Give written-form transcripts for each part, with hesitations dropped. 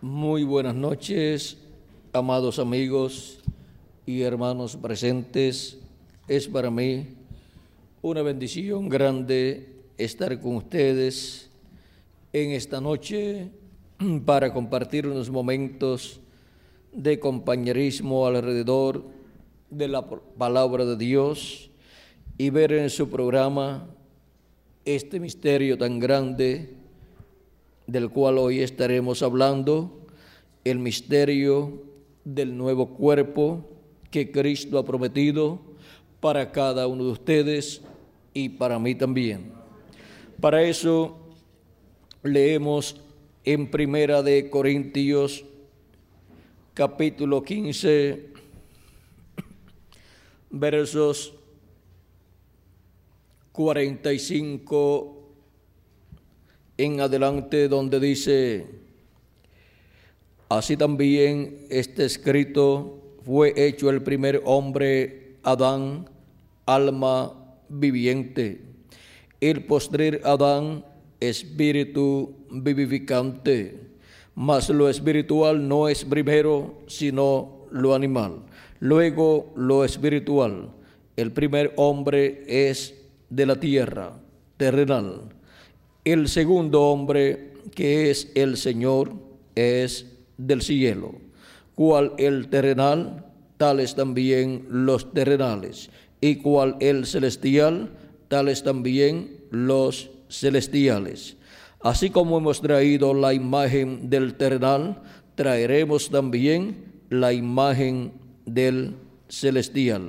Muy buenas noches, amados amigos y hermanos presentes. Es para mí una bendición grande estar con ustedes en esta noche para compartir unos momentos de compañerismo alrededor de la palabra de Dios y ver en su programa este misterio tan grande del cual hoy estaremos hablando, el misterio del nuevo cuerpo que Cristo ha prometido para cada uno de ustedes y para mí también. Para eso leemos en Primera de Corintios capítulo 15, versos 45 en adelante, donde dice: así también está escrito, fue hecho el primer hombre, Adán, alma viviente; el postrer Adán, espíritu vivificante. Mas lo espiritual no es primero, sino lo animal, luego lo espiritual. El primer hombre es de la tierra, terrenal. El segundo hombre, que es el Señor, es del cielo. Cual el terrenal, tales también los terrenales. Y cual el celestial, tales también los celestiales. Así como hemos traído la imagen del terrenal, traeremos también la imagen del celestial.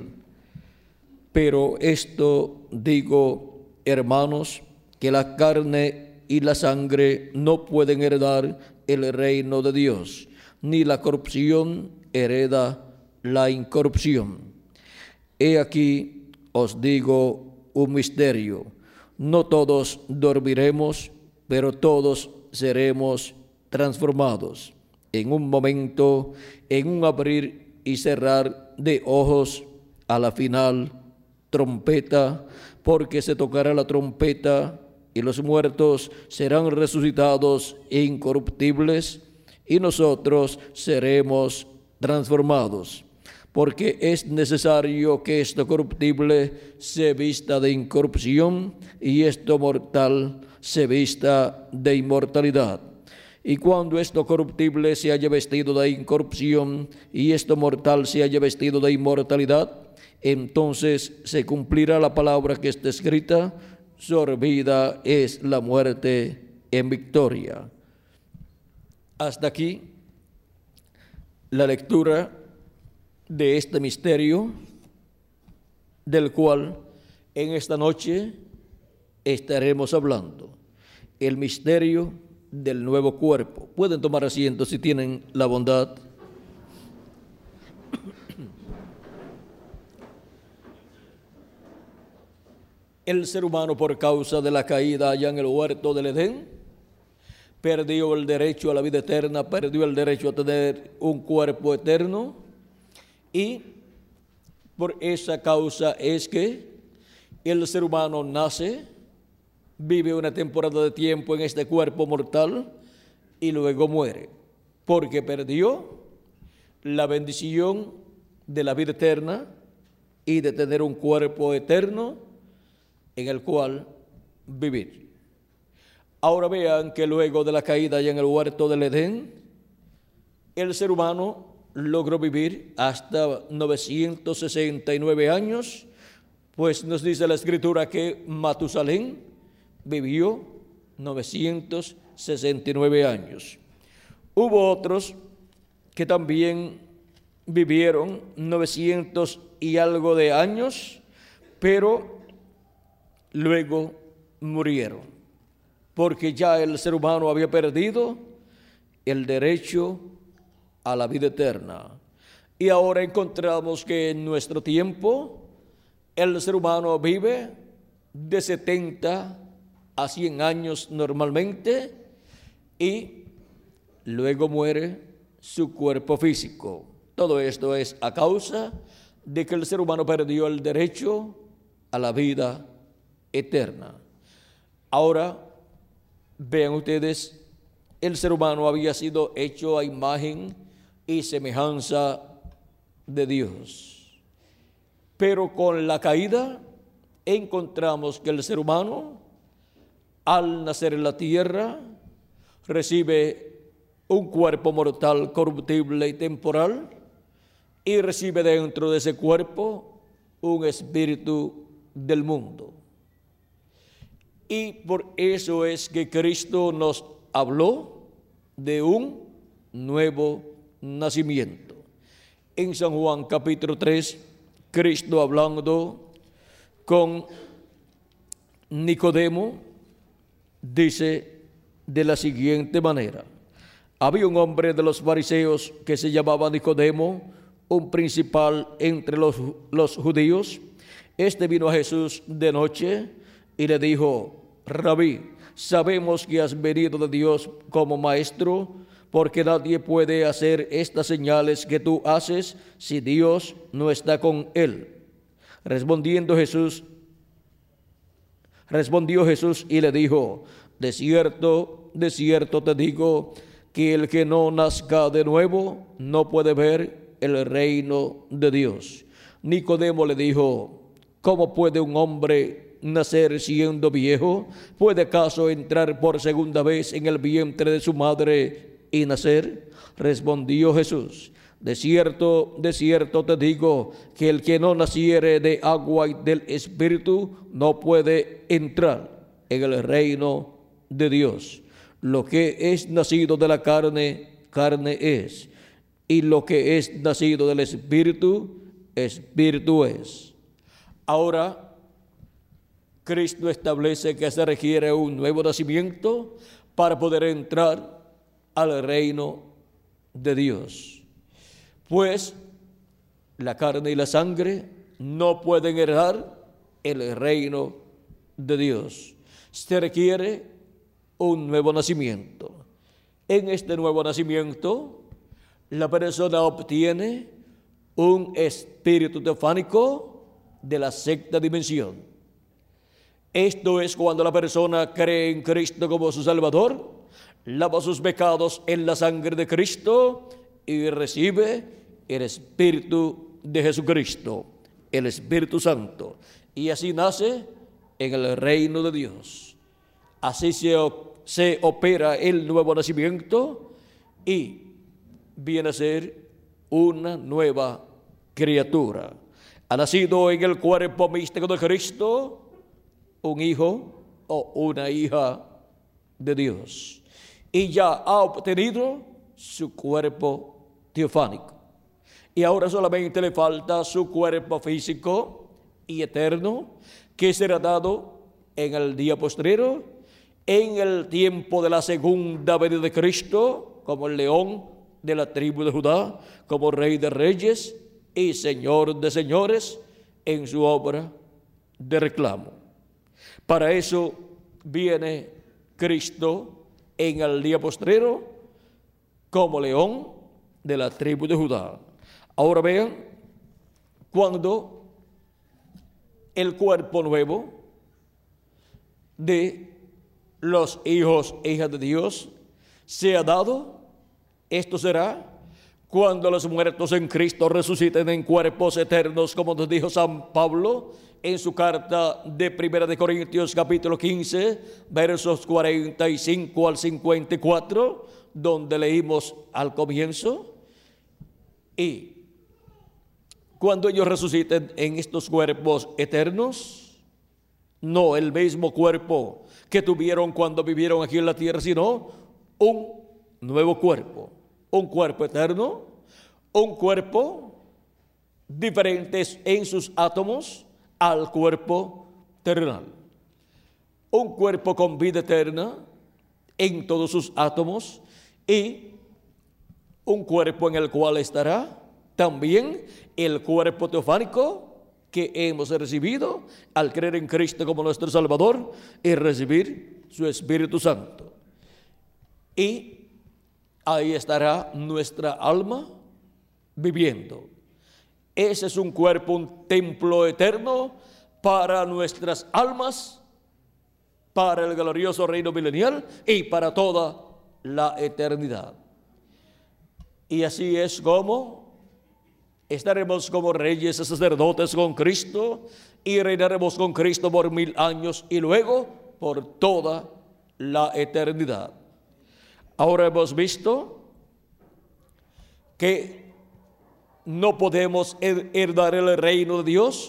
Pero esto digo, hermanos, que la carne y la sangre no pueden heredar el reino de Dios, ni la corrupción hereda la incorrupción. He aquí os digo un misterio: no todos dormiremos, pero todos seremos transformados en un momento, en un abrir y cerrar de ojos, a la final trompeta, porque se tocará la trompeta y los muertos serán resucitados incorruptibles y nosotros seremos transformados. Porque es necesario que esto corruptible se vista de incorrupción y esto mortal se vista de inmortalidad. Y cuando esto corruptible se haya vestido de incorrupción y esto mortal se haya vestido de inmortalidad, entonces se cumplirá la palabra que está escrita: sorbida es la muerte en victoria. Hasta aquí la lectura de este misterio, del cual en esta noche estaremos hablando, el misterio del nuevo cuerpo. Pueden tomar asiento si tienen la bondad. El ser humano, por causa de la caída allá en el huerto del Edén, perdió el derecho a la vida eterna, perdió el derecho a tener un cuerpo eterno, y por esa causa es que el ser humano nace, vive una temporada de tiempo en este cuerpo mortal y luego muere, porque perdió la bendición de la vida eterna y de tener un cuerpo eterno en el cual vivir. Ahora vean que luego de la caída allá en el huerto del Edén, el ser humano logró vivir hasta 969 años, pues nos dice la Escritura que Matusalén vivió 969 años. Hubo otros que también vivieron 900 y algo de años, pero luego murieron, porque ya el ser humano había perdido el derecho a la vida eterna. Y ahora encontramos que en nuestro tiempo el ser humano vive de 70 a 100 años normalmente y luego muere su cuerpo físico. Todo esto es a causa de que el ser humano perdió el derecho a la vida eterna. Ahora vean ustedes el ser humano había sido hecho a imagen y semejanza de Dios. Pero con la caída encontramos que el ser humano, al nacer en la tierra, recibe un cuerpo mortal, corruptible y temporal, y recibe dentro de ese cuerpo un espíritu del mundo. Y por eso es que Cristo nos habló de un nuevo nacimiento. En San Juan capítulo 3, Cristo hablando con Nicodemo, dice de la siguiente manera: había un hombre de los fariseos que se llamaba Nicodemo, un principal entre los judíos. Este vino a Jesús de noche y le dijo: Rabí, sabemos que has venido de Dios como maestro, porque nadie puede hacer estas señales que tú haces si Dios no está con él. Respondió Jesús y le dijo: de cierto te digo que el que no nazca de nuevo no puede ver el reino de Dios. Nicodemo le dijo: ¿cómo puede un hombre nacer siendo viejo? ¿Puede acaso entrar por segunda vez en el vientre de su madre y nacer? Respondió Jesús: de cierto te digo que el que no naciere de agua y del Espíritu no puede entrar en el reino de Dios. Lo que es nacido de la carne, carne es, y lo que es nacido del Espíritu, Espíritu es. Ahora, Cristo establece que se requiere un nuevo nacimiento para poder entrar al reino de Dios. Pues la carne y la sangre no pueden heredar el reino de Dios. Se requiere un nuevo nacimiento. En este nuevo nacimiento, la persona obtiene un espíritu teofánico de la sexta dimensión. Esto es cuando la persona cree en Cristo como su Salvador, lava sus pecados en la sangre de Cristo y recibe el Espíritu de Jesucristo, el Espíritu Santo. Y así nace en el reino de Dios. Así se opera el nuevo nacimiento y viene a ser una nueva criatura. Ha nacido en el cuerpo místico de Cristo un hijo o una hija de Dios, y ya ha obtenido su cuerpo teofánico. Y ahora solamente le falta su cuerpo físico y eterno, que será dado en el día postrero, en el tiempo de la segunda venida de Cristo, como el león de la tribu de Judá, como Rey de reyes y Señor de señores, en su obra de reclamo. Para eso viene Cristo en el día postrero como león de la tribu de Judá. Ahora vean, cuando el cuerpo nuevo de los hijos e hijas de Dios sea dado, esto será cuando los muertos en Cristo resuciten en cuerpos eternos, como nos dijo San Pablo en su carta de 1 Corintios capítulo 15, versos 45 al 54, donde leímos al comienzo. Y cuando ellos resuciten en estos cuerpos eternos, no el mismo cuerpo que tuvieron cuando vivieron aquí en la tierra, sino un nuevo cuerpo, un cuerpo eterno, un cuerpo diferente en sus átomos al cuerpo terrenal, un cuerpo con vida eterna en todos sus átomos, y un cuerpo en el cual estará también el cuerpo teofánico que hemos recibido al creer en Cristo como nuestro Salvador y recibir su Espíritu Santo. Y ahí estará nuestra alma viviendo. Ese es un cuerpo, un templo eterno para nuestras almas, para el glorioso reino milenial y para toda la eternidad. Y así es como estaremos como reyes y sacerdotes con Cristo y reinaremos con Cristo por 1000 años y luego por toda la eternidad. Ahora hemos visto que no podemos heredar el reino de Dios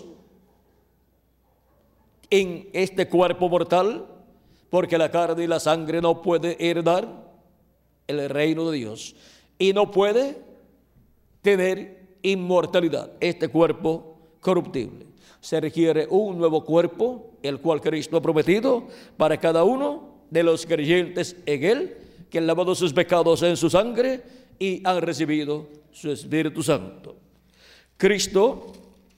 en este cuerpo mortal, porque la carne y la sangre no puede heredar el reino de Dios y no puede tener inmortalidad, este cuerpo corruptible. Se requiere un nuevo cuerpo, el cual Cristo ha prometido para cada uno de los creyentes en Él, que han lavado sus pecados en su sangre y han recibido su Espíritu Santo. Cristo,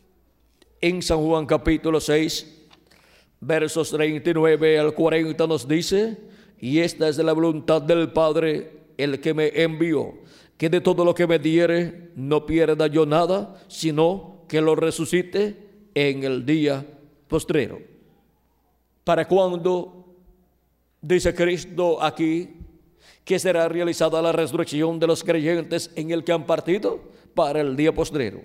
en San Juan capítulo 6, versos 39 al 40 nos dice: y esta es la voluntad del Padre, el que me envió, que de todo lo que me diere no pierda yo nada, sino que lo resucite en el día postrero. ¿Para cuándo, dice Cristo aquí, que será realizada la resurrección de los creyentes en el que han partido? Para el día postrero.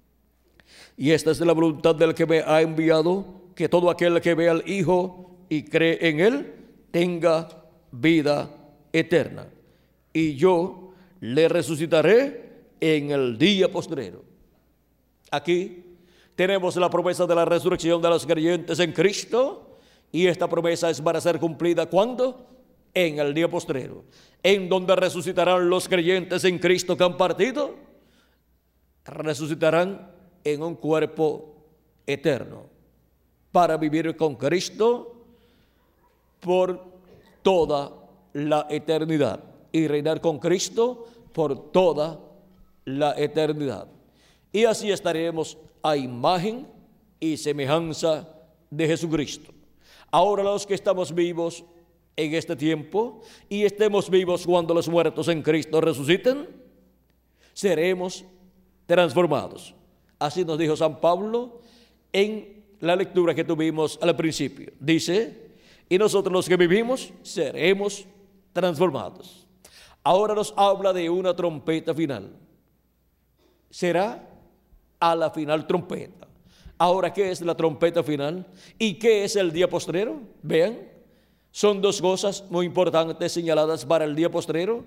Y esta es la voluntad del que me ha enviado, que todo aquel que ve al Hijo y cree en Él tenga vida eterna, y yo le resucitaré en el día postrero. Aquí tenemos la promesa de la resurrección de los creyentes en Cristo, y esta promesa es para ser cumplida ¿cuándo? En el día postrero, en donde resucitarán los creyentes en Cristo que han partido, resucitarán en un cuerpo eterno, para vivir con Cristo por toda la eternidad y reinar con Cristo por toda la eternidad. Y así estaremos a imagen y semejanza de Jesucristo. Ahora los que estamos vivos en este tiempo y estemos vivos cuando los muertos en Cristo resuciten, seremos transformados. Así nos dijo San Pablo en la lectura que tuvimos al principio. Dice: y nosotros los que vivimos seremos transformados. Ahora nos habla de una trompeta final. Será a la final trompeta. Ahora, ¿qué es la trompeta final? ¿Y qué es el día postrero? Vean, son dos cosas muy importantes señaladas para el día postrero: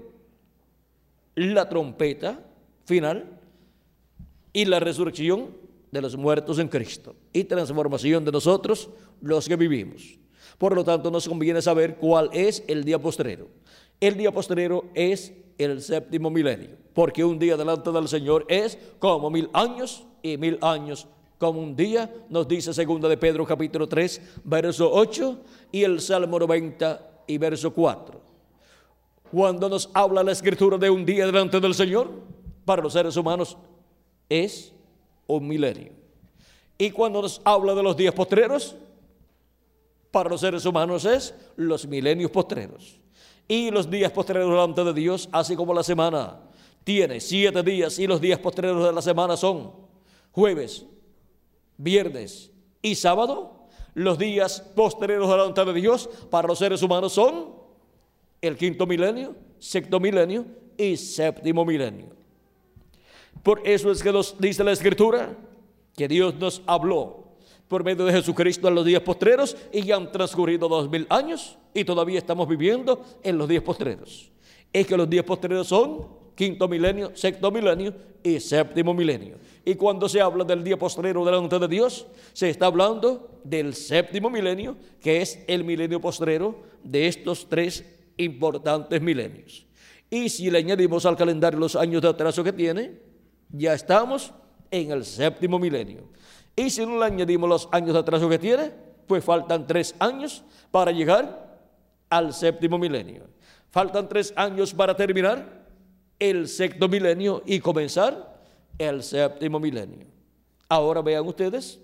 la trompeta final y la resurrección de los muertos en Cristo y transformación de nosotros los que vivimos. Por lo tanto, nos conviene saber cuál es el día postrero. El día postrero es el séptimo milenio, porque un día delante del Señor es como 1000 años y 1000 años como un día, nos dice segunda de Pedro capítulo 3, verso 8 y el Salmo 90 y verso 4. Cuando nos habla la Escritura de un día delante del Señor, para los seres humanos es un milenio. Y cuando nos habla de los días postreros, para los seres humanos es los milenios postreros. Y los días postreros delante de Dios, así como la semana tiene 7 días y los días postreros de la semana son jueves, viernes y sábado, los días postreros delante de Dios para los seres humanos son el quinto milenio, sexto milenio y séptimo milenio. Por eso es que nos dice la Escritura que Dios nos habló por medio de Jesucristo en los días postreros, y ya han transcurrido 2000 años y todavía estamos viviendo en los días postreros. Es que los días postreros son quinto milenio, sexto milenio y séptimo milenio. Y cuando se habla del día postrero delante de Dios, se está hablando del séptimo milenio, que es el milenio postrero de estos 3 importantes milenios. Y si le añadimos al calendario los años de atraso que tiene, ya estamos en el séptimo milenio. Y si no le añadimos los años de atraso que tiene, pues faltan 3 años para llegar al séptimo milenio. Faltan 3 años para terminar el sexto milenio y comenzar el séptimo milenio. Ahora vean ustedes,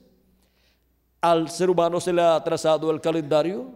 al ser humano se le ha atrasado el calendario,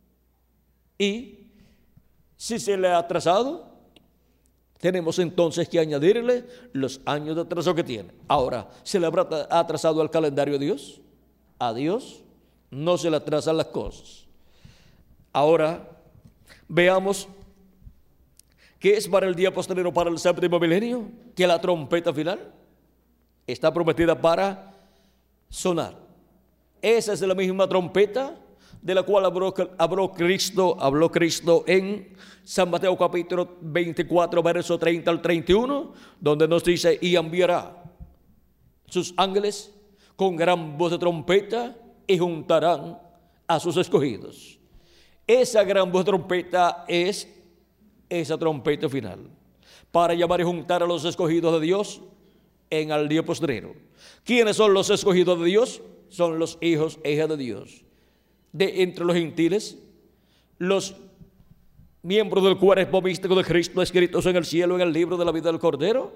y si se le ha atrasado, tenemos entonces que añadirle los años de atraso que tiene. Ahora, ¿se le habrá atrasado el calendario a Dios? A Dios no se le atrasan las cosas. Ahora, veamos ¿Qué es para el día postrero, para el séptimo milenio? Que la trompeta final está prometida para sonar. Esa es la misma trompeta de la cual habló Cristo en San Mateo capítulo 24, verso 30 al 31, donde nos dice: y enviará sus ángeles con gran voz de trompeta y juntarán a sus escogidos. Esa gran voz de trompeta es esa trompeta final para llamar y juntar a los escogidos de Dios en el día postrero. ¿Quiénes son los escogidos de Dios? Son los hijos e hijas de Dios. De entre los gentiles, los miembros del cuerpo místico de Cristo escritos en el cielo en el libro de la vida del Cordero,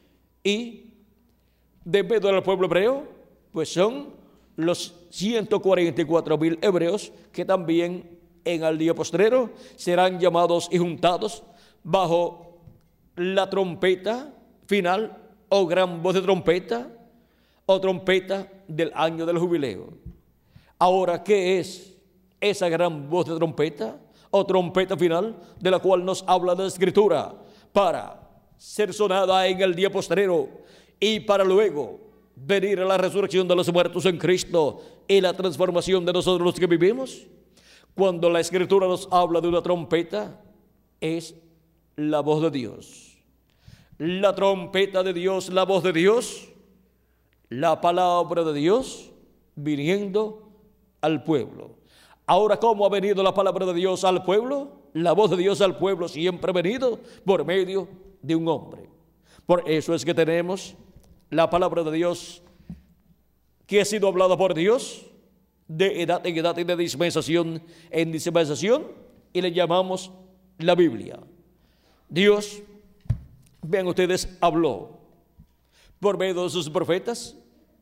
y de medio del pueblo hebreo, pues son los 144,000 hebreos que también en el día postrero serán llamados y juntados bajo la trompeta final o gran voz de trompeta o trompeta del año del jubileo. Ahora, ¿qué es esa gran voz de trompeta o trompeta final de la cual nos habla la Escritura para ser sonada en el día postrero y para luego venir a la resurrección de los muertos en Cristo y la transformación de nosotros los que vivimos? Cuando la Escritura nos habla de una trompeta, es la voz de Dios. La trompeta de Dios, la voz de Dios, la palabra de Dios viniendo al pueblo. Ahora, ¿cómo ha venido la palabra de Dios al pueblo? La voz de Dios al pueblo siempre ha venido por medio de un hombre. Por eso es que tenemos la palabra de Dios que ha sido hablada por Dios de edad en edad y de dispensación en dispensación, y le llamamos la Biblia. Dios, vean ustedes, habló por medio de sus profetas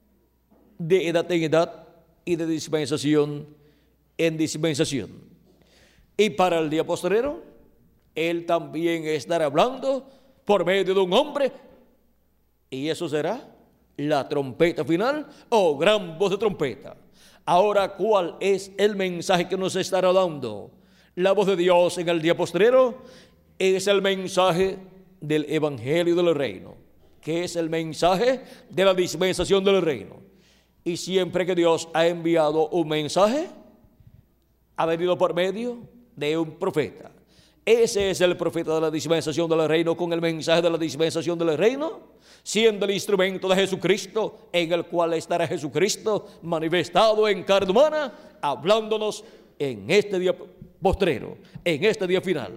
de edad en edad y de dispensación en dispensación. Y para el día postrero, Él también estará hablando por medio de un hombre, y eso será la trompeta final o gran voz de trompeta. Ahora, ¿cuál es el mensaje que nos estará dando la voz de Dios en el día postrero? Es el mensaje del Evangelio del Reino, que es el mensaje de la dispensación del reino. Y siempre que Dios ha enviado un mensaje, ha venido por medio de un profeta. Ese es el profeta de la dispensación del reino, con el mensaje de la dispensación del reino, siendo el instrumento de Jesucristo, en el cual estará Jesucristo manifestado en carne humana, hablándonos en este día postrero, en este día final,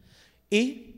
y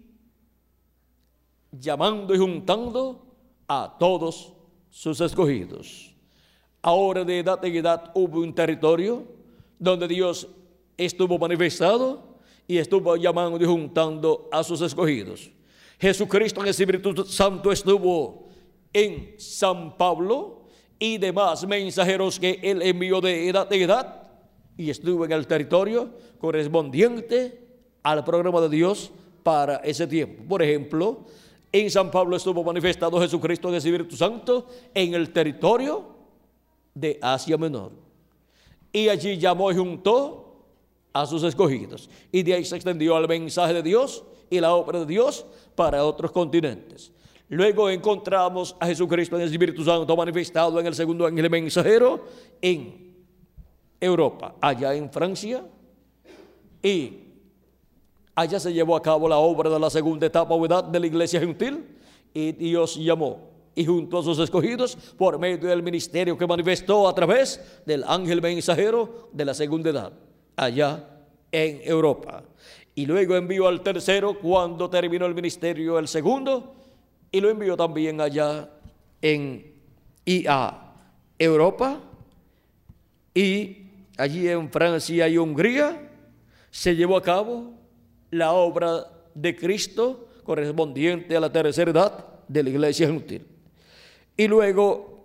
llamando y juntando a todos sus escogidos. Ahora, de edad en edad hubo un territorio donde Dios estuvo manifestado y estuvo llamando y juntando a sus escogidos. Jesucristo en el Espíritu Santo estuvo en San Pablo y demás mensajeros que Él envió de edad en edad, y estuvo en el territorio correspondiente al programa de Dios para ese tiempo. Por ejemplo, en San Pablo estuvo manifestado Jesucristo en el Espíritu Santo en el territorio de Asia Menor, y allí llamó y juntó a sus escogidos, y de ahí se extendió el mensaje de Dios y la obra de Dios para otros continentes. Luego encontramos a Jesucristo en el Espíritu Santo manifestado en el segundo ángel mensajero en Europa, allá en Francia, y allá se llevó a cabo la obra de la segunda etapa o edad de la iglesia gentil, y Dios llamó y juntó a sus escogidos por medio del ministerio que manifestó a través del ángel mensajero de la segunda edad, allá en Europa. Y luego envió al tercero cuando terminó el ministerio el segundo, y lo envió también allá a Europa, y allí en Francia y Hungría se llevó a cabo la obra de Cristo correspondiente a la tercera edad de la iglesia gentil. Y luego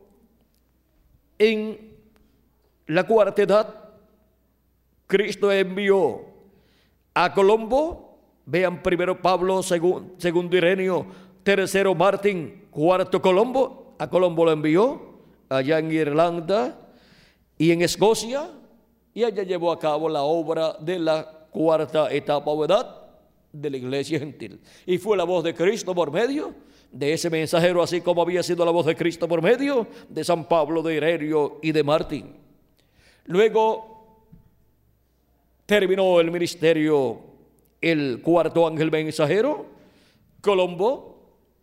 en la cuarta edad Cristo envió a Colombo. Vean primero Pablo, segundo Ireneo, tercero Martín, cuarto Colombo. A Colombo lo envió allá en Irlanda y en Escocia, y allá llevó a cabo la obra de la cuarta etapa o edad de la iglesia gentil. Y fue la voz de Cristo por medio de ese mensajero, así como había sido la voz de Cristo por medio de San Pablo, de Ireneo y de Martín. Luego terminó el ministerio el cuarto ángel mensajero, Colombo,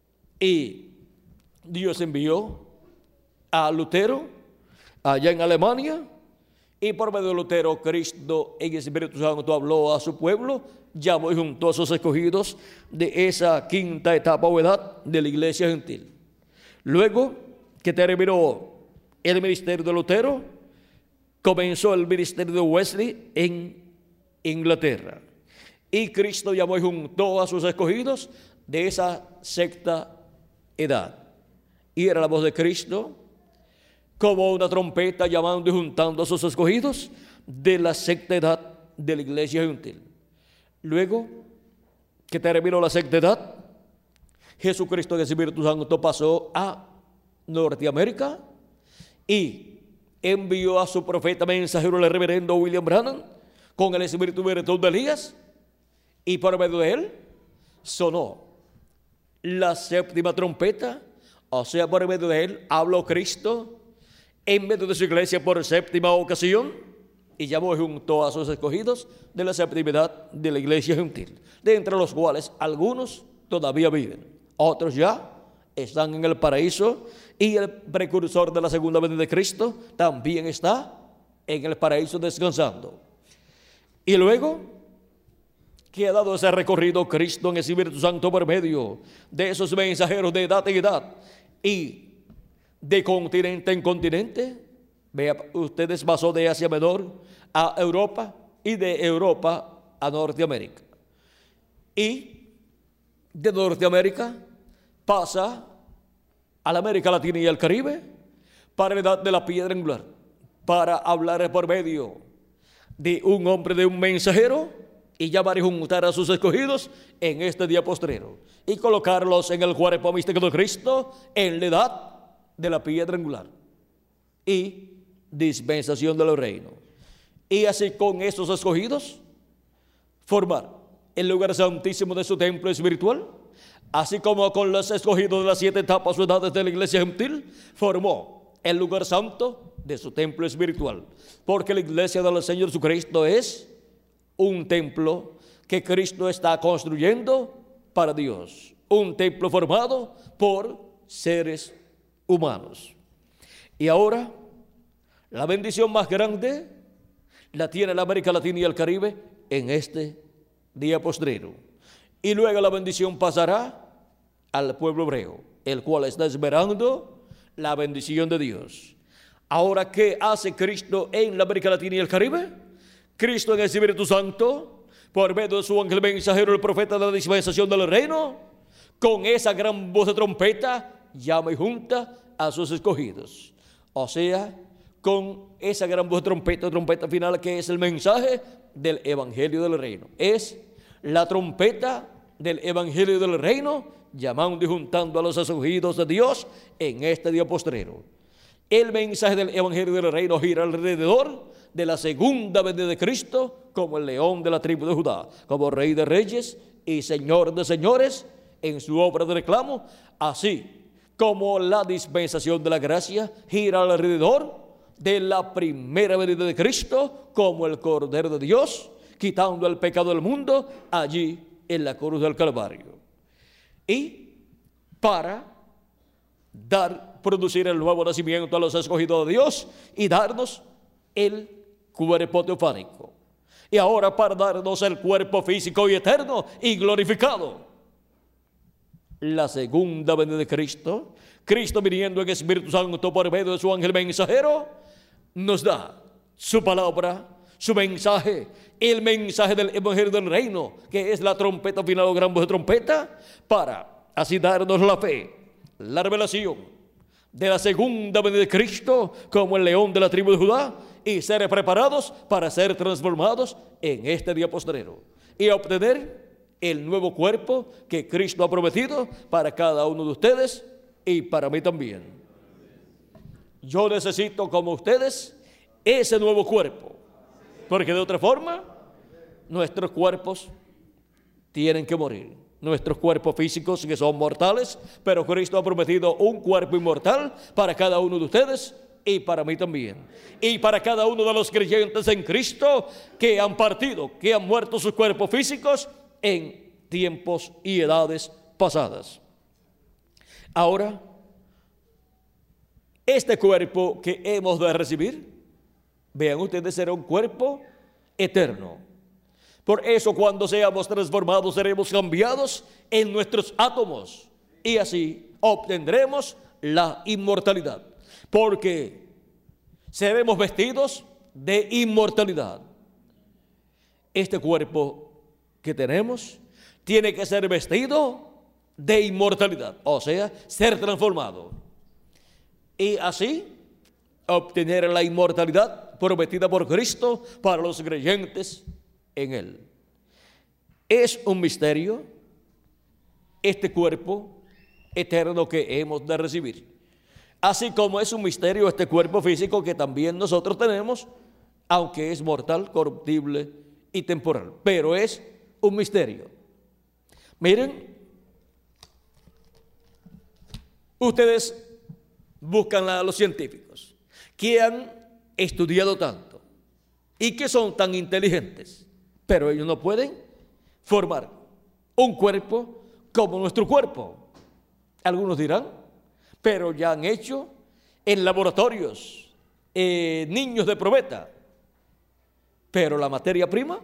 y Dios envió a Lutero allá en Alemania, y por medio de Lutero, Cristo en el Espíritu Santo habló a su pueblo, llamó y juntó a sus escogidos de esa quinta etapa o edad de la iglesia gentil. Luego que terminó el ministerio de Lutero, comenzó el ministerio de Wesley en Inglaterra. Y Cristo llamó y juntó a sus escogidos de esa sexta edad. Y era la voz de Cristo como una trompeta llamando y juntando a sus escogidos de la sexta edad de la iglesia gentil. Luego que terminó la sexta edad, Jesucristo en el Espíritu Santo pasó a Norteamérica y envió a su profeta mensajero, el reverendo William Branham, con el espíritu virtud de Elías, y por medio de él sonó la séptima trompeta, o sea, por medio de él habló Cristo en medio de su iglesia por séptima ocasión, y llamó y juntó a sus escogidos de la séptima edad de la iglesia gentil, de entre los cuales algunos todavía viven, otros ya están en el paraíso, y el precursor de la segunda venida de Cristo también está en el paraíso descansando. Y luego que ha dado ese recorrido Cristo en el Espíritu Santo por medio de esos mensajeros de edad en edad y de continente en continente, vea ustedes, pasó de Asia Menor a Europa y de Europa a Norteamérica. Y de Norteamérica pasa a la América Latina y al Caribe para la edad de la piedra angular, para hablar por medio de un hombre, de un mensajero, y llamar y juntar a sus escogidos en este día postrero y colocarlos en el cuerpo místico de Cristo en la edad de la piedra angular y dispensación del reino. Y así con esos escogidos formar el lugar santísimo de su templo espiritual, así como con los escogidos de las 7 etapas o edades de la iglesia gentil, formó el lugar santo de su templo espiritual, porque la iglesia del Señor Jesucristo es un templo que Cristo está construyendo para Dios, un templo formado por seres humanos. Y ahora la bendición más grande la tiene la América Latina y el Caribe en este día postrero, y luego la bendición pasará al pueblo hebreo, el cual está esperando la bendición de Dios. Ahora, ¿qué hace Cristo en la América Latina y el Caribe? Cristo en el Espíritu Santo, por medio de su ángel mensajero, el profeta de la dispensación del reino, con esa gran voz de trompeta, llama y junta a sus escogidos. O sea, con esa gran voz de trompeta final, que es el mensaje del evangelio del reino. Es la trompeta del evangelio del reino, llamando y juntando a los escogidos de Dios en este día postrero. El mensaje del evangelio del reino gira alrededor de la segunda venida de Cristo como el león de la tribu de Judá, como rey de reyes y señor de señores en su obra de reclamo, así como la dispensación de la gracia gira alrededor de la primera venida de Cristo como el Cordero de Dios, quitando el pecado del mundo allí en la cruz del Calvario. Y para producir el nuevo nacimiento a los escogidos de Dios y darnos el cuerpo teofánico. Y ahora para darnos el cuerpo físico y eterno y glorificado. La segunda venida de Cristo, Cristo viniendo en Espíritu Santo por medio de su ángel mensajero, nos da su palabra, su mensaje, el mensaje del evangelio del reino, que es la trompeta final o gran voz de trompeta, para así darnos la fe, la revelación de la segunda venida de Cristo como el león de la tribu de Judá, y ser preparados para ser transformados en este día postrero y obtener el nuevo cuerpo que Cristo ha prometido para cada uno de ustedes y para mí también. Yo necesito, como ustedes, ese nuevo cuerpo, porque de otra forma nuestros cuerpos tienen que morir. Nuestros cuerpos físicos que son mortales, pero Cristo ha prometido un cuerpo inmortal para cada uno de ustedes y para mí también. Y para cada uno de los creyentes en Cristo que han partido, que han muerto sus cuerpos físicos en tiempos y edades pasadas. Ahora, este cuerpo que hemos de recibir, vean ustedes, será un cuerpo eterno. Por eso cuando seamos transformados seremos cambiados en nuestros átomos y así obtendremos la inmortalidad, porque seremos vestidos de inmortalidad. Este cuerpo que tenemos tiene que ser vestido de inmortalidad, o sea, ser transformado y así obtener la inmortalidad prometida por Cristo para los creyentes en Él. Es un misterio este cuerpo eterno que hemos de recibir, así como es un misterio este cuerpo físico que también nosotros tenemos, aunque es mortal, corruptible y temporal, pero es un misterio. Miren, ustedes buscan a los científicos que han estudiado tanto y que son tan inteligentes, pero ellos no pueden formar un cuerpo como nuestro cuerpo. Algunos dirán, pero ya han hecho en laboratorios niños de probeta, pero la materia prima,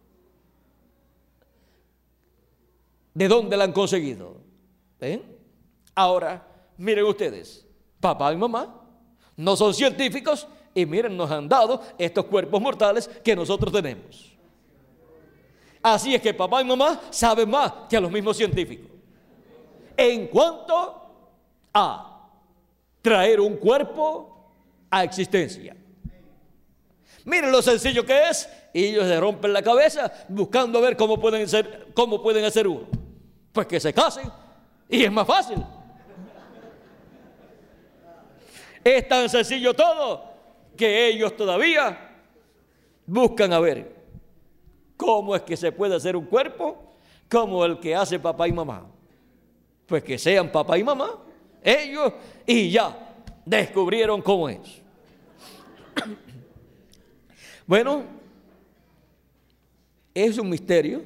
¿de dónde la han conseguido? ¿Ven? Ahora, miren ustedes, papá y mamá no son científicos y miren, nos han dado estos cuerpos mortales que nosotros tenemos. Así es que papá y mamá saben más que a los mismos científicos en cuanto a traer un cuerpo a existencia. Miren lo sencillo que es, y ellos se rompen la cabeza buscando a ver cómo pueden hacer uno. Pues que se casen y es más fácil. Es tan sencillo todo que ellos todavía buscan a ver cómo es que se puede hacer un cuerpo como el que hace papá y mamá. Pues que sean papá y mamá, ellos, y ya descubrieron cómo es. Bueno, es un misterio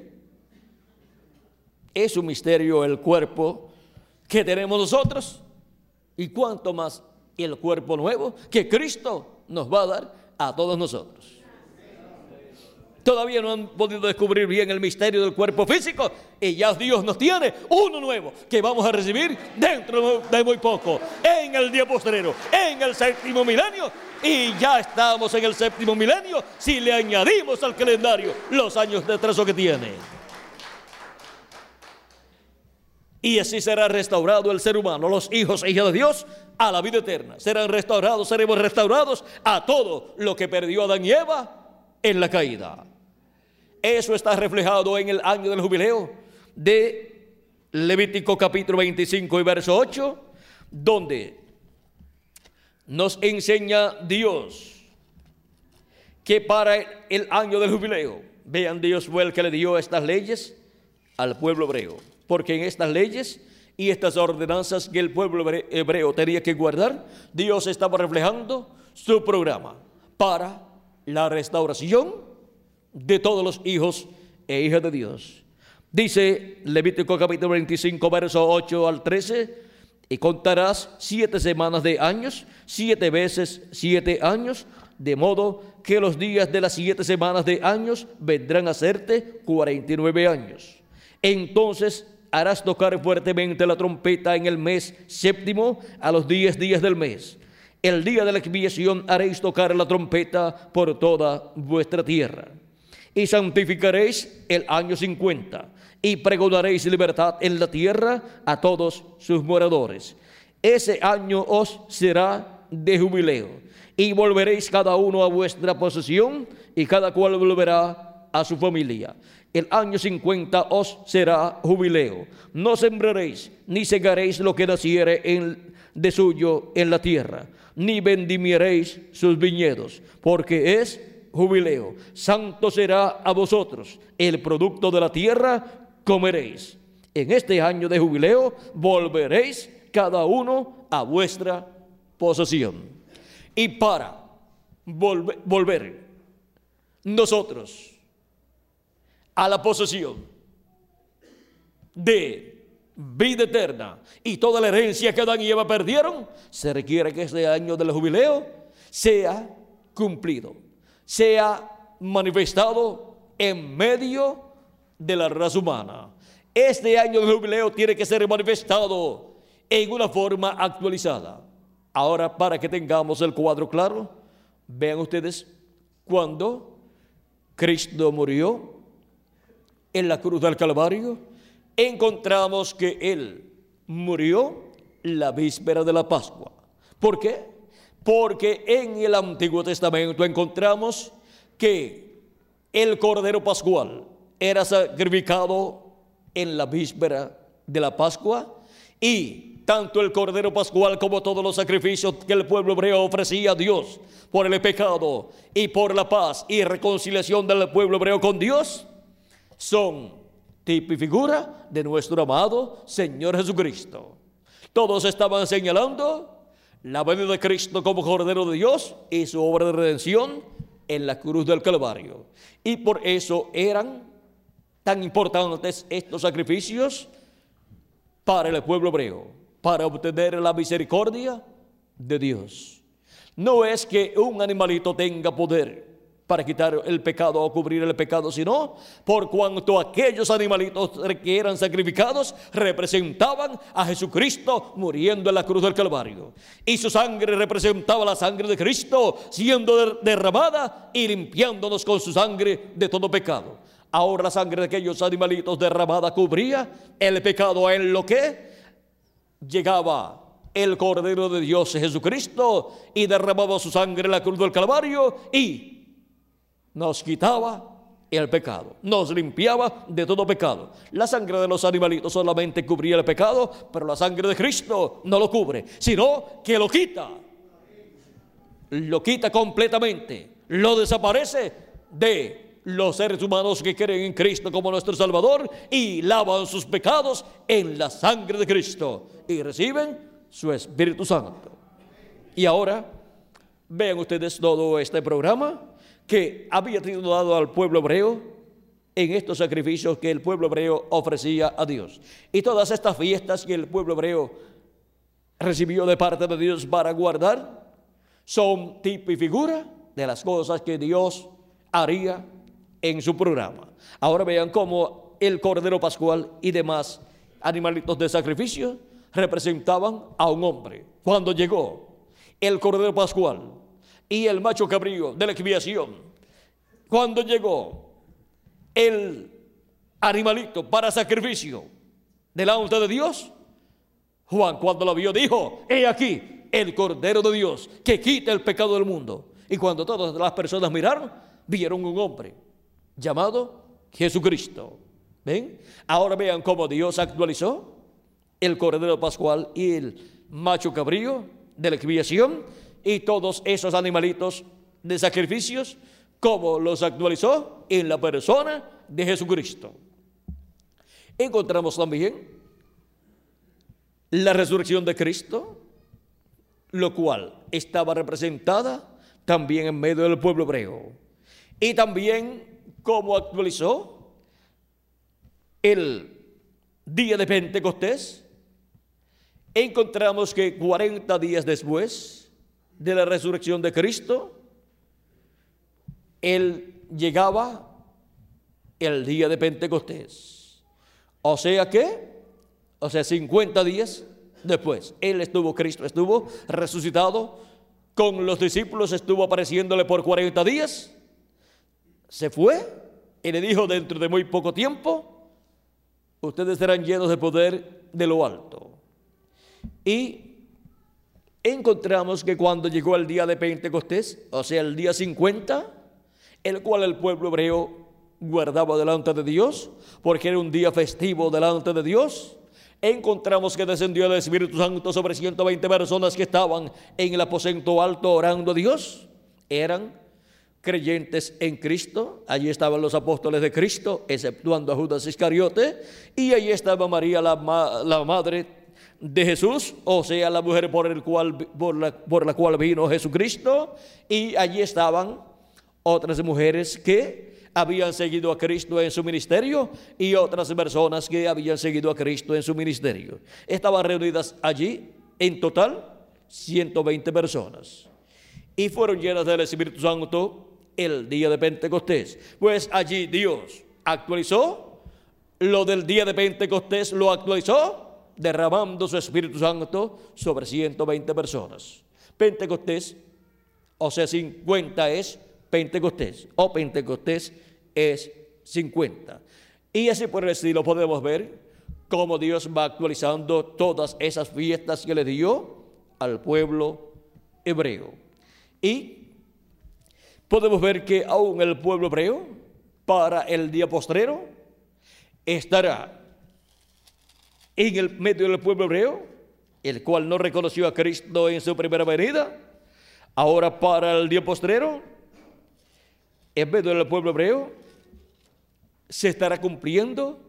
el cuerpo que tenemos nosotros, y cuánto más el cuerpo nuevo que Cristo nos va a dar a todos nosotros. Todavía no han podido descubrir bien el misterio del cuerpo físico y ya Dios nos tiene uno nuevo que vamos a recibir dentro de muy poco, en el día postrero, en el 7º milenio, y ya estamos en el 7º milenio si le añadimos al calendario los años de atraso que tiene. Y así será restaurado el ser humano, los hijos e hijas de Dios, a la vida eterna. Seremos restaurados a todo lo que perdió Adán y Eva en la caída. Eso está reflejado en el año del jubileo de Levítico capítulo 25 y verso 8, donde nos enseña Dios que para el año del jubileo, vean, Dios fue el que le dio estas leyes al pueblo hebreo, porque en estas leyes y estas ordenanzas que el pueblo hebreo tenía que guardar, Dios estaba reflejando su programa para la restauración de todos los hijos e hijas de Dios. Dice Levítico capítulo 25, verso 8 al 13, y contarás 7 semanas de años, 7 veces 7 años, de modo que los días de las 7 semanas de años vendrán a serte 49 años. Entonces harás tocar fuertemente la trompeta en el mes 7º a los 10 días del mes. El día de la expiación haréis tocar la trompeta por toda vuestra tierra. Y santificaréis el año 50, y pregonaréis libertad en la tierra a todos sus moradores. Ese año os será de jubileo, y volveréis cada uno a vuestra posesión, y cada cual volverá a su familia. El año 50 os será jubileo. No sembraréis, ni segaréis lo que naciere de suyo en la tierra, ni vendimiaréis sus viñedos, porque es jubileo. Santo será a vosotros el producto de la tierra comeréis. En este año de jubileo volveréis cada uno a vuestra posesión. Y para volver nosotros a la posesión de vida eterna y toda la herencia que Adán y Eva perdieron, se requiere que este año del jubileo sea cumplido, sea manifestado en medio de la raza humana. Este año del jubileo tiene que ser manifestado en una forma actualizada. Ahora, para que tengamos el cuadro claro, vean ustedes, cuando Cristo murió en la cruz del Calvario, encontramos que Él murió la víspera de la Pascua. ¿Por qué? Porque en el Antiguo Testamento encontramos que el Cordero Pascual era sacrificado en la víspera de la Pascua, y tanto el Cordero Pascual como todos los sacrificios que el pueblo hebreo ofrecía a Dios por el pecado y por la paz y reconciliación del pueblo hebreo con Dios, son tipo y figura de nuestro amado Señor Jesucristo. Todos estaban señalando la venida de Cristo como Cordero de Dios y su obra de redención en la cruz del Calvario. Y por eso eran tan importantes estos sacrificios para el pueblo hebreo, para obtener la misericordia de Dios. No es que un animalito tenga poder para quitar el pecado o cubrir el pecado, sino por cuanto aquellos animalitos que eran sacrificados representaban a Jesucristo muriendo en la cruz del Calvario, y su sangre representaba la sangre de Cristo siendo derramada y limpiándonos con su sangre de todo pecado. Ahora la sangre de aquellos animalitos derramada cubría el pecado, en lo que llegaba el Cordero de Dios Jesucristo y derramaba su sangre en la cruz del Calvario y nos quitaba el pecado, nos limpiaba de todo pecado. La sangre de los animalitos solamente cubría el pecado, pero la sangre de Cristo no lo cubre, sino que lo quita completamente, lo desaparece de los seres humanos que creen en Cristo como nuestro Salvador y lavan sus pecados en la sangre de Cristo y reciben su Espíritu Santo. Y ahora vean ustedes todo este programa que había sido dado al pueblo hebreo en estos sacrificios que el pueblo hebreo ofrecía a Dios, y todas estas fiestas que el pueblo hebreo recibió de parte de Dios para guardar son tipo y figura de las cosas que Dios haría en su programa. Ahora vean cómo el Cordero Pascual y demás animalitos de sacrificio representaban a un hombre. Cuando llegó el Cordero Pascual y el macho cabrío de la expiación, cuando llegó el animalito para sacrificio delante de Dios, Juan, cuando lo vio, dijo: he aquí el Cordero de Dios que quita el pecado del mundo. Y cuando todas las personas miraron, vieron un hombre llamado Jesucristo. ¿Ven? Ahora vean cómo Dios actualizó el Cordero Pascual y el macho cabrío de la expiación y todos esos animalitos de sacrificios, cómo los actualizó en la persona de Jesucristo. Encontramos también la resurrección de Cristo, lo cual estaba representada también en medio del pueblo hebreo, y también cómo actualizó el día de Pentecostés. Encontramos que 40 días después de la resurrección de Cristo, Él llegaba el día de Pentecostés. O sea, 50 días después, Cristo estuvo resucitado con los discípulos, estuvo apareciéndole por 40 días, se fue y le dijo: dentro de muy poco tiempo, ustedes serán llenos de poder de lo alto. Y encontramos que cuando llegó el día de Pentecostés, o sea, el día 50, el cual el pueblo hebreo guardaba delante de Dios, porque era un día festivo delante de Dios, encontramos que descendió el Espíritu Santo sobre 120 personas que estaban en el aposento alto orando a Dios. Eran creyentes en Cristo. Allí estaban los apóstoles de Cristo, exceptuando a Judas Iscariote, y allí estaba María, la madre de Jesús, o sea, la mujer por la cual vino Jesucristo, y allí estaban otras mujeres que habían seguido a Cristo en su ministerio y otras personas que habían seguido a Cristo en su ministerio. Estaban reunidas allí en total 120 personas y fueron llenas del Espíritu Santo el día de Pentecostés. Pues allí Dios actualizó lo del día de Pentecostés, lo actualizó derramando su Espíritu Santo sobre 120 personas. Pentecostés, o sea, 50 es Pentecostés, o Pentecostés es 50. Y así por el estilo podemos ver cómo Dios va actualizando todas esas fiestas que le dio al pueblo hebreo. Y podemos ver que aún el pueblo hebreo, para el día postrero, estará en el medio del pueblo hebreo, el cual no reconoció a Cristo en su primera venida. Ahora para el día postrero, en medio del pueblo hebreo, se estará cumpliendo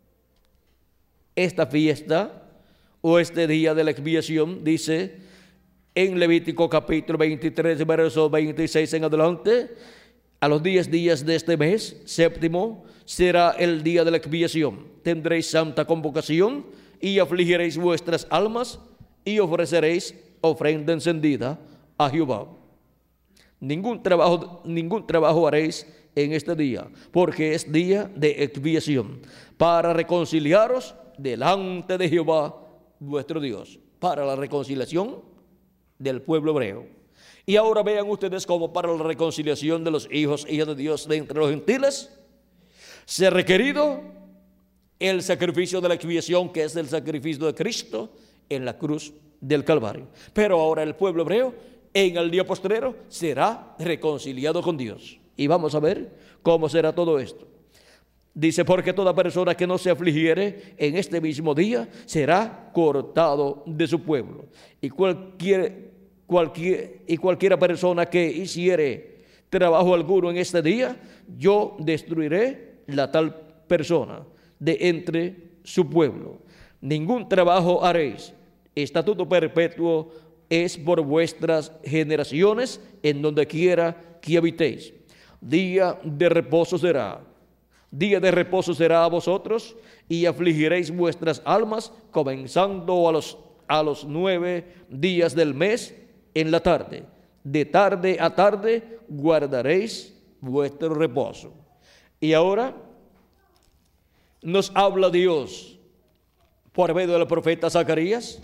esta fiesta o este día de la expiación. Dice en Levítico capítulo 23, verso 26 en adelante: a los 10 días de este mes séptimo será el día de la expiación. Tendréis santa convocación y afligiréis vuestras almas y ofreceréis ofrenda encendida a Jehová. Ningún trabajo haréis en este día, porque es día de expiación, para reconciliaros delante de Jehová vuestro Dios, para la reconciliación del pueblo hebreo. Y ahora vean ustedes cómo para la reconciliación de los hijos e hijas de Dios de entre los gentiles se ha requerido el sacrificio de la expiación, que es el sacrificio de Cristo en la cruz del Calvario. Pero ahora el pueblo hebreo en el día postrero será reconciliado con Dios. Y vamos a ver cómo será todo esto. Dice: porque toda persona que no se afligiere en este mismo día será cortado de su pueblo. Y cualquiera persona que hiciere trabajo alguno en este día, yo destruiré la tal persona de entre su pueblo. Ningún trabajo haréis. Estatuto perpetuo es por vuestras generaciones en donde quiera que habitéis. Día de reposo será a vosotros, y afligiréis vuestras almas, comenzando a los 9 días del mes en la tarde. De tarde a tarde guardaréis vuestro reposo. Y ahora nos habla Dios por medio del profeta Zacarías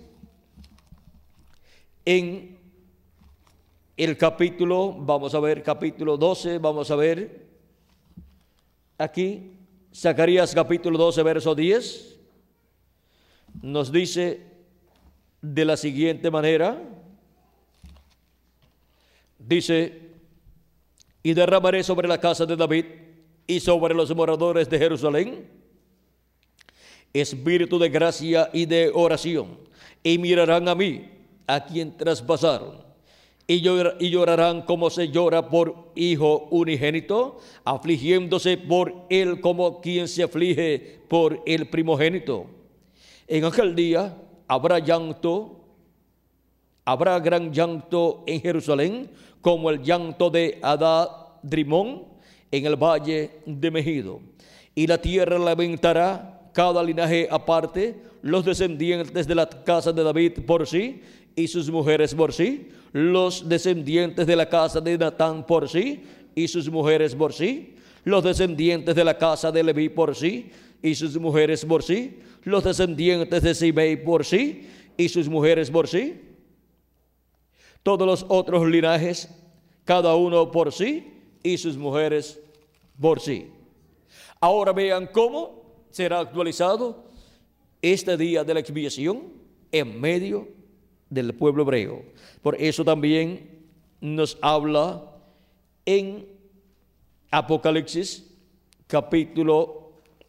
en el capítulo, vamos a ver, capítulo 12, vamos a ver aquí, Zacarías capítulo 12, verso 10, nos dice de la siguiente manera, dice: y derramaré sobre la casa de David y sobre los moradores de Jerusalén espíritu de gracia y de oración, y mirarán a mí, a quien traspasaron, y llorarán como se llora por hijo unigénito, afligiéndose por él como quien se aflige por el primogénito. En aquel día habrá gran llanto en Jerusalén, como el llanto de Adad-Rimón en el valle de Megido. Y la tierra lamentará, cada linaje aparte, los descendientes de la casa de David por sí, y sus mujeres por sí, los descendientes de la casa de Natán por sí, y sus mujeres por sí, los descendientes de la casa de Leví por sí, y sus mujeres por sí, los descendientes de Simei por sí, y sus mujeres por sí, todos los otros linajes, cada uno por sí, y sus mujeres por sí. Ahora vean cómo será actualizado este día de la expiación en medio del pueblo hebreo. Por eso también nos habla en Apocalipsis capítulo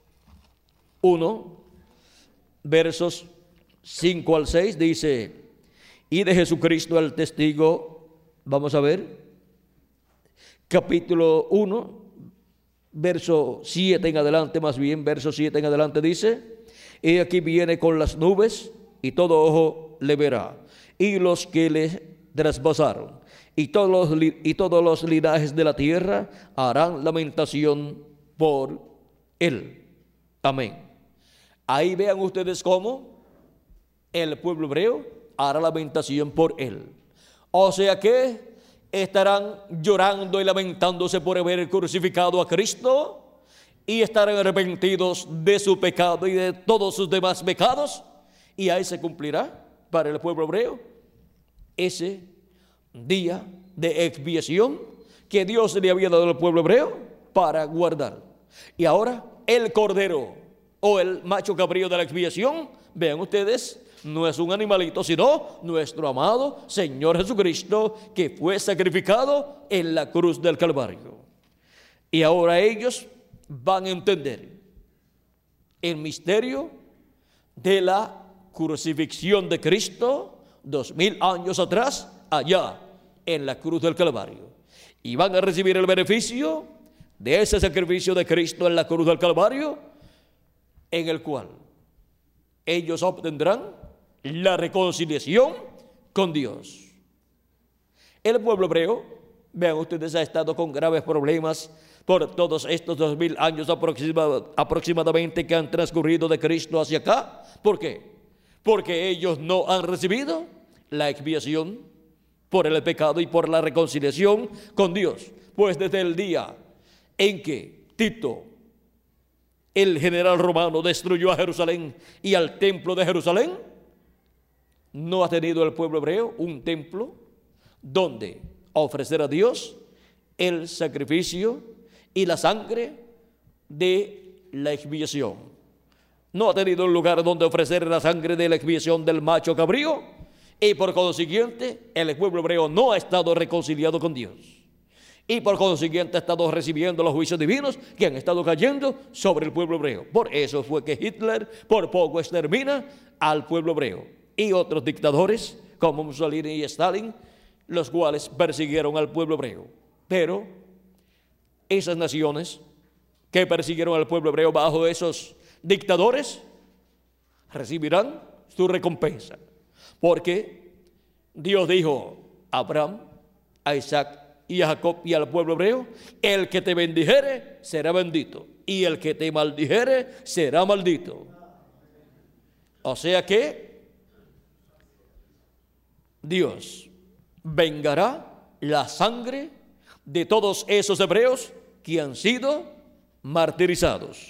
1, versos 5 al 6, dice: y de Jesucristo el testigo, vamos a ver, capítulo 1, verso 7 en adelante, más bien, verso 7 en adelante dice: He aquí viene con las nubes, y todo ojo le verá, y los que le traspasaron, y todos los linajes de la tierra harán lamentación por él. Amén. Ahí vean ustedes cómo el pueblo hebreo hará lamentación por él. O sea que estarán llorando y lamentándose por haber crucificado a Cristo, y estarán arrepentidos de su pecado y de todos sus demás pecados, y ahí se cumplirá para el pueblo hebreo ese día de expiación que Dios le había dado al pueblo hebreo para guardar. Y ahora el cordero o el macho cabrío de la expiación, vean ustedes, no es un animalito, sino nuestro amado Señor Jesucristo, que fue sacrificado en la cruz del Calvario. Y ahora ellos van a entender el misterio de la crucifixión de Cristo 2000 años atrás, allá en la cruz del Calvario, y van a recibir el beneficio de ese sacrificio de Cristo en la cruz del Calvario, en el cual ellos obtendrán la reconciliación con Dios. El pueblo hebreo, vean ustedes, ha estado con graves problemas por todos estos 2000 años aproximadamente que han transcurrido de Cristo hacia acá. ¿Por qué? Porque ellos no han recibido la expiación por el pecado y por la reconciliación con Dios. Pues desde el día en que Tito, el general romano, destruyó a Jerusalén y al templo de Jerusalén, no ha tenido el pueblo hebreo un templo donde ofrecer a Dios el sacrificio y la sangre de la expiación. No ha tenido un lugar donde ofrecer la sangre de la expiación del macho cabrío, y por consiguiente el pueblo hebreo no ha estado reconciliado con Dios, y por consiguiente ha estado recibiendo los juicios divinos que han estado cayendo sobre el pueblo hebreo. Por eso fue que Hitler por poco extermina al pueblo hebreo, y otros dictadores como Mussolini y Stalin, los cuales persiguieron al pueblo hebreo. Pero esas naciones que persiguieron al pueblo hebreo bajo esos dictadores recibirán su recompensa, porque Dios dijo a Abraham, a Isaac y a Jacob y al pueblo hebreo: el que te bendijere será bendito, y el que te maldijere será maldito. O sea que Dios vengará la sangre de todos esos hebreos que han sido martirizados.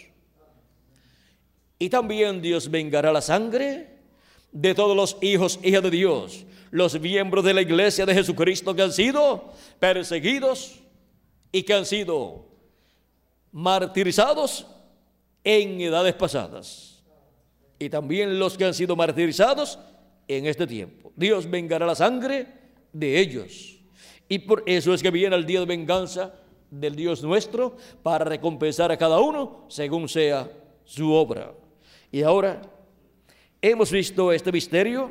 Y también Dios vengará la sangre de todos los hijos e hijas de Dios, los miembros de la iglesia de Jesucristo que han sido perseguidos y que han sido martirizados en edades pasadas, y también los que han sido martirizados en este tiempo. Dios vengará la sangre de ellos, y por eso es que viene el día de venganza del Dios nuestro, para recompensar a cada uno según sea su obra. Y ahora hemos visto este misterio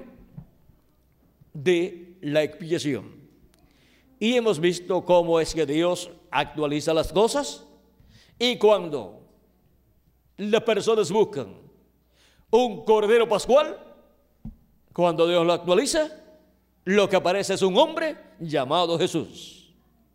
de la expiación, y hemos visto cómo es que Dios actualiza las cosas, y cuando las personas buscan un cordero pascual, cuando Dios lo actualiza, lo que aparece es un hombre llamado Jesús.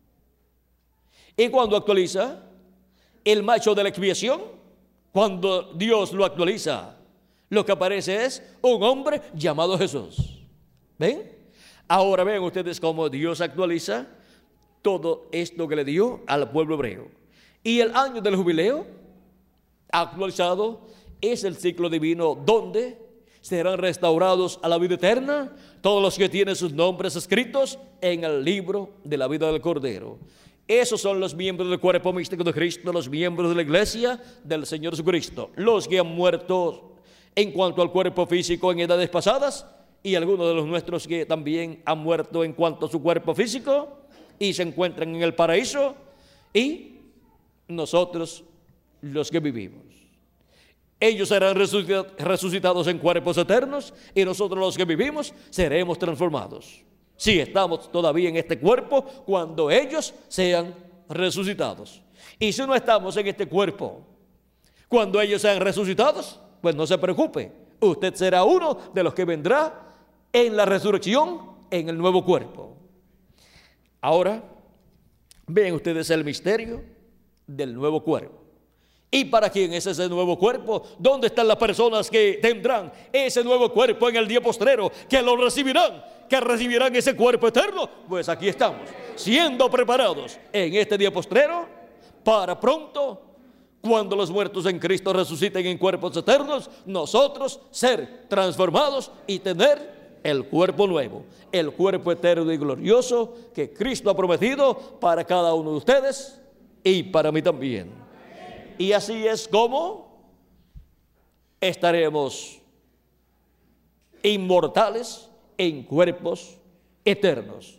Y cuando actualiza el macho de la expiación, cuando Dios lo actualiza, lo que aparece es un hombre llamado Jesús. ¿Ven? Ahora ven ustedes cómo Dios actualiza todo esto que le dio al pueblo hebreo. Y el año del jubileo actualizado es el ciclo divino, donde serán restaurados a la vida eterna todos los que tienen sus nombres escritos en el libro de la vida del Cordero. Esos son los miembros del cuerpo místico de Cristo, los miembros de la iglesia del Señor Jesucristo, los que han muerto en cuanto al cuerpo físico en edades pasadas, y algunos de los nuestros que también han muerto en cuanto a su cuerpo físico y se encuentran en el paraíso, y nosotros los que vivimos. Ellos serán resucitados en cuerpos eternos, y nosotros los que vivimos seremos transformados. Si estamos todavía en este cuerpo, cuando ellos sean resucitados. Y si no estamos en este cuerpo, cuando ellos sean resucitados, pues no se preocupe, usted será uno de los que vendrá en la resurrección en el nuevo cuerpo. Ahora, vean ustedes el misterio del nuevo cuerpo. ¿Y para quién es ese nuevo cuerpo? ¿Dónde están las personas que tendrán ese nuevo cuerpo en el día postrero? Que lo recibirán, que recibirán ese cuerpo eterno. Pues aquí estamos, siendo preparados en este día postrero para pronto, cuando los muertos en Cristo resuciten en cuerpos eternos, nosotros ser transformados y tener el cuerpo nuevo, el cuerpo eterno y glorioso que Cristo ha prometido para cada uno de ustedes y para mí también. Y así es como estaremos inmortales en cuerpos eternos.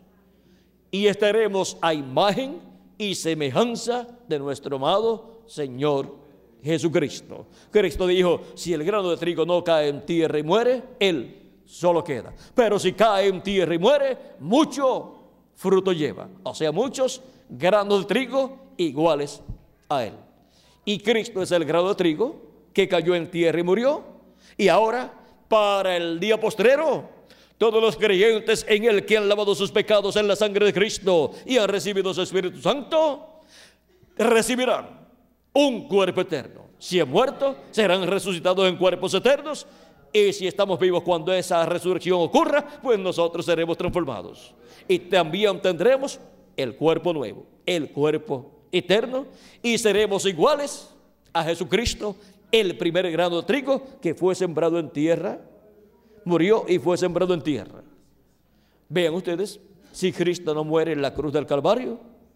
Y estaremos a imagen y semejanza de nuestro amado Señor Jesucristo. Cristo dijo, si el grano de trigo no cae en tierra y muere, él solo queda. Pero si cae en tierra y muere, mucho fruto lleva. O sea, muchos granos de trigo iguales a él. Y Cristo es el grano de trigo que cayó en tierra y murió. Y ahora, para el día postrero, todos los creyentes en Él que han lavado sus pecados en la sangre de Cristo y han recibido su Espíritu Santo, recibirán un cuerpo eterno. Si han muerto, serán resucitados en cuerpos eternos. Y si estamos vivos cuando esa resurrección ocurra, pues nosotros seremos transformados. Y también tendremos el cuerpo nuevo, el cuerpo eterno, y seremos iguales a Jesucristo, el primer grano de trigo que fue sembrado en tierra, murió y fue sembrado en tierra. Vean ustedes, si Cristo no muere en la cruz del Calvario,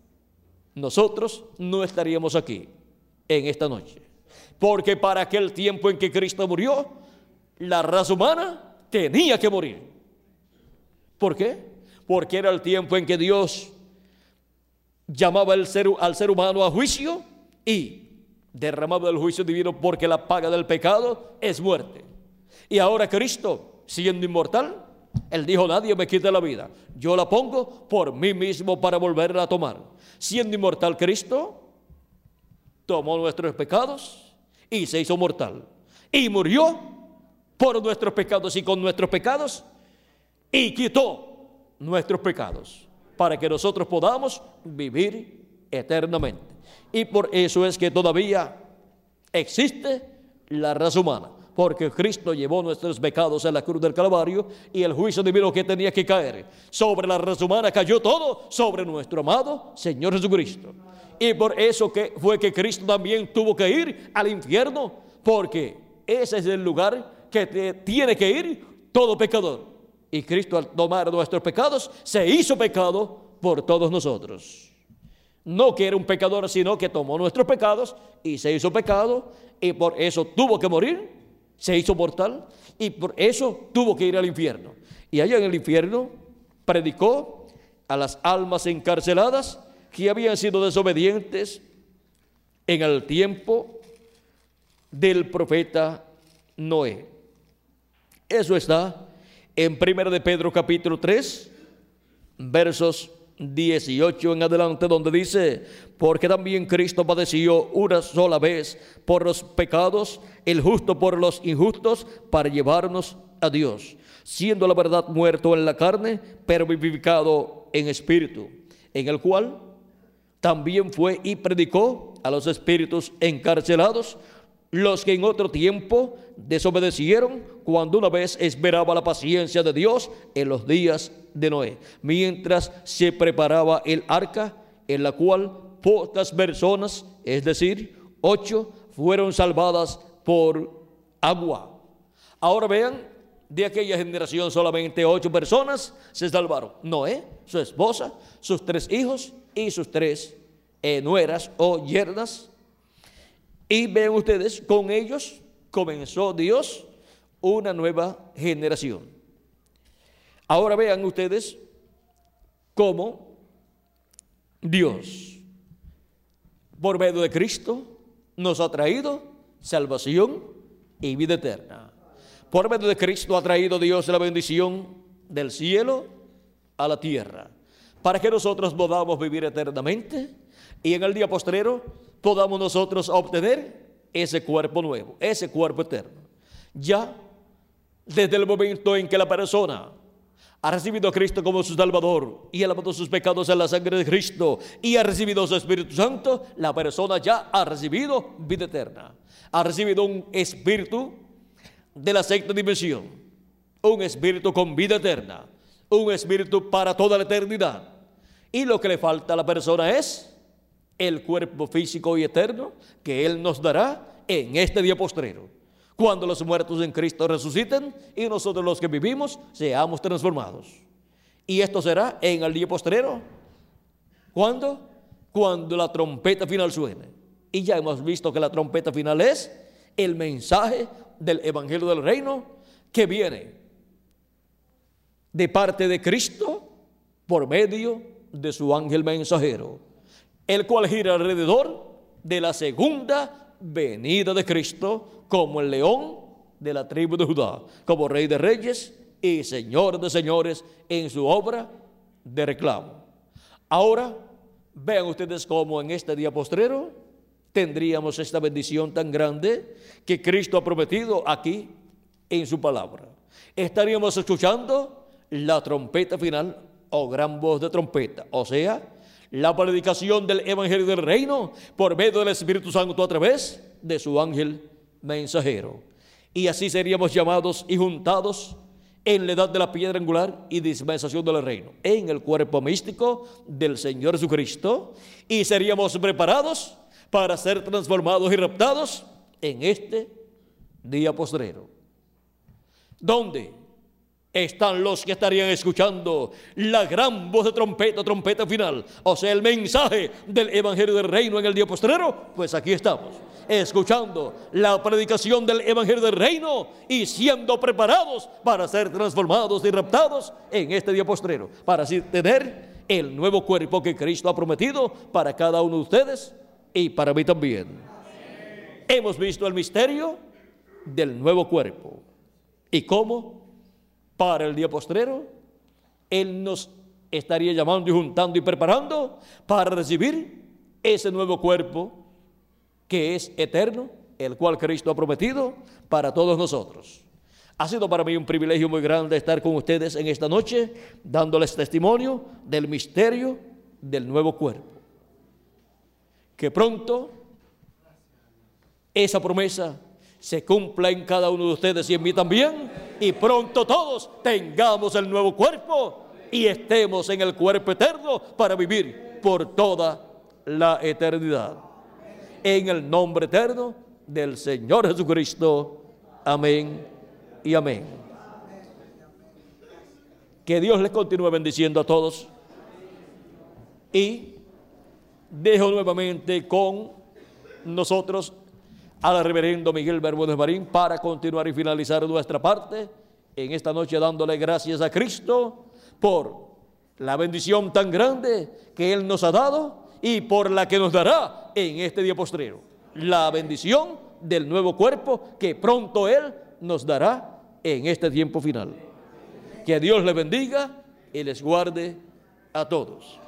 nosotros no estaríamos aquí en esta noche. Porque para aquel tiempo en que Cristo murió, la raza humana tenía que morir. ¿Por qué? Porque era el tiempo en que Dios llamaba al ser humano a juicio y derramaba el juicio divino, porque la paga del pecado es muerte. Y ahora Cristo, siendo inmortal, Él dijo, nadie me quita la vida, yo la pongo por mí mismo para volverla a tomar. Siendo inmortal Cristo, tomó nuestros pecados y se hizo mortal. Y murió por nuestros pecados y con nuestros pecados, y quitó nuestros pecados, para que nosotros podamos vivir eternamente. Y por eso es que todavía existe la raza humana, porque Cristo llevó nuestros pecados en la cruz del Calvario, y el juicio divino que tenía que caer sobre la raza humana cayó todo sobre nuestro amado Señor Jesucristo. Y por eso fue que Cristo también tuvo que ir al infierno, porque ese es el lugar que tiene que ir todo pecador. Y Cristo, al tomar nuestros pecados, se hizo pecado por todos nosotros. No que era un pecador, sino que tomó nuestros pecados y se hizo pecado, y por eso tuvo que morir, se hizo mortal, y por eso tuvo que ir al infierno. Y allá en el infierno predicó a las almas encarceladas que habían sido desobedientes en el tiempo del profeta Noé. Eso está en 1 de Pedro capítulo 3, versos 18 en adelante, donde dice, porque también Cristo padeció una sola vez por los pecados, el justo por los injustos, para llevarnos a Dios, siendo la verdad muerto en la carne, pero vivificado en espíritu, en el cual también fue y predicó a los espíritus encarcelados, los que en otro tiempo desobedecieron, cuando una vez esperaba la paciencia de Dios en los días de Noé, mientras se preparaba el arca, en la cual pocas personas, es decir, 8, fueron salvadas por agua. Ahora vean, de aquella generación solamente 8 personas se salvaron: Noé, su esposa, sus 3 hijos y sus 3 nueras o yernas. Y vean ustedes, con ellos comenzó Dios una nueva generación. Ahora vean ustedes cómo Dios, por medio de Cristo, nos ha traído salvación y vida eterna. Por medio de Cristo ha traído Dios la bendición del cielo a la tierra, para que nosotros podamos vivir eternamente y en el día postrero podamos nosotros obtener ese cuerpo nuevo, ese cuerpo eterno. Ya desde el momento en que la persona ha recibido a Cristo como su Salvador y ha lavado sus pecados en la sangre de Cristo y ha recibido su Espíritu Santo, la persona ya ha recibido vida eterna. Ha recibido un espíritu de la sexta dimensión, un espíritu con vida eterna, un espíritu para toda la eternidad. Y lo que le falta a la persona es el cuerpo físico y eterno que Él nos dará en este día postrero, cuando los muertos en Cristo resuciten y nosotros los que vivimos seamos transformados. Y esto será en el día postrero. ¿Cuándo? Cuando la trompeta final suene. Y ya hemos visto que la trompeta final es el mensaje del Evangelio del Reino que viene de parte de Cristo por medio de su ángel mensajero, el cual gira alrededor de la segunda venida de Cristo como el león de la tribu de Judá, como Rey de Reyes y Señor de Señores en su obra de reclamo. Ahora vean ustedes cómo en este día postrero tendríamos esta bendición tan grande que Cristo ha prometido aquí en su palabra. Estaríamos escuchando la trompeta final o gran voz de trompeta, o sea, la predicación del Evangelio del Reino por medio del Espíritu Santo a través de su ángel mensajero. Y así seríamos llamados y juntados en la edad de la piedra angular y dispensación del reino, en el cuerpo místico del Señor Jesucristo, y seríamos preparados para ser transformados y raptados en este día postrero. ¿Dónde están los que estarían escuchando la gran voz de trompeta, trompeta final? O sea, el mensaje del Evangelio del Reino en el día postrero. Pues aquí estamos, escuchando la predicación del Evangelio del Reino y siendo preparados para ser transformados y raptados en este día postrero, para así tener el nuevo cuerpo que Cristo ha prometido para cada uno de ustedes y para mí también. Hemos visto el misterio del nuevo cuerpo y cómo para el día postrero Él nos estaría llamando y juntando y preparando para recibir ese nuevo cuerpo que es eterno, el cual Cristo ha prometido para todos nosotros. Ha sido para mí un privilegio muy grande estar con ustedes en esta noche, dándoles testimonio del misterio del nuevo cuerpo. Que pronto esa promesa se cumpla en cada uno de ustedes y en mí también, y pronto todos tengamos el nuevo cuerpo y estemos en el cuerpo eterno para vivir por toda la eternidad. En el nombre eterno del Señor Jesucristo. Amén y amén. Que Dios les continúe bendiciendo a todos. Y dejo nuevamente con nosotros al reverendo Miguel Bermúdez Marín para continuar y finalizar nuestra parte en esta noche, dándole gracias a Cristo por la bendición tan grande que Él nos ha dado y por la que nos dará en este día postrero, la bendición del nuevo cuerpo que pronto Él nos dará en este tiempo final. Que Dios les bendiga y les guarde a todos.